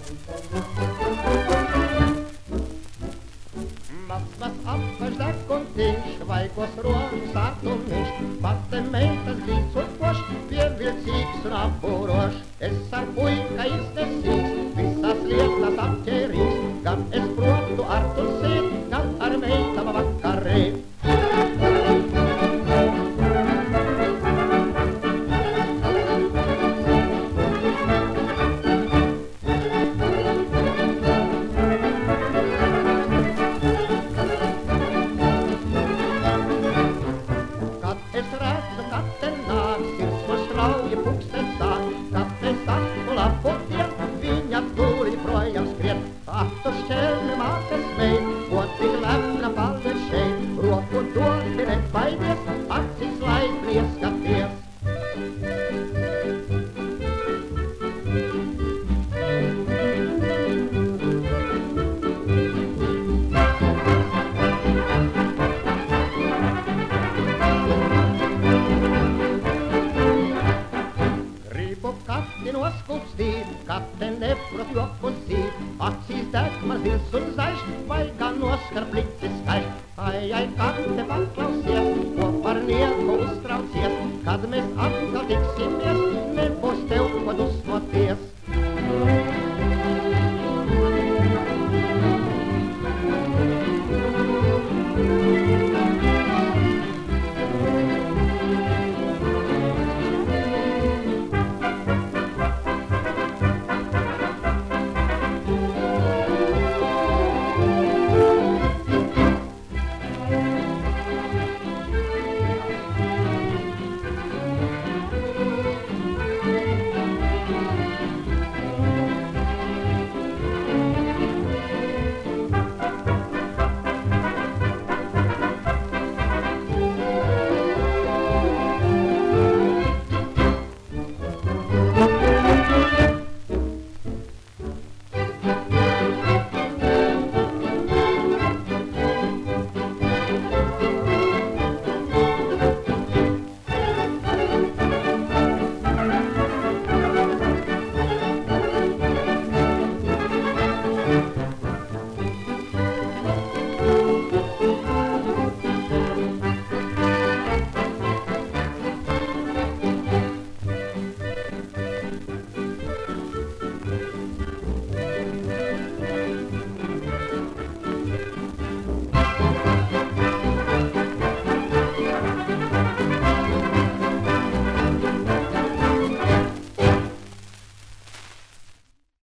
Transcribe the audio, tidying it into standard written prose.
Was abverstärkt und ich, weil was Ruhe sagt und nicht, was dem Mädchen liegt zu Furcht, wir will Siegs und Aborosch. Es sagt, Uika ist es Siegs, bis das Lied das abgerichst, gab es Brot, du Art und Seed, gab Armee, aber Wackare. Ach, då känner man sig smej, och till lämna faller sig, råk och då till ett bajdes, att sin slaj blir skattes. Grip upp katten och skogsstiv, katten är för upp och siv, att si stärk man vill så sägs, vajgan och skar blick till skärk. Aj, katte baklaus jes, hoppar ner på ostrans jes, kad mest antal fick sin mes, med på stå på dos mot des.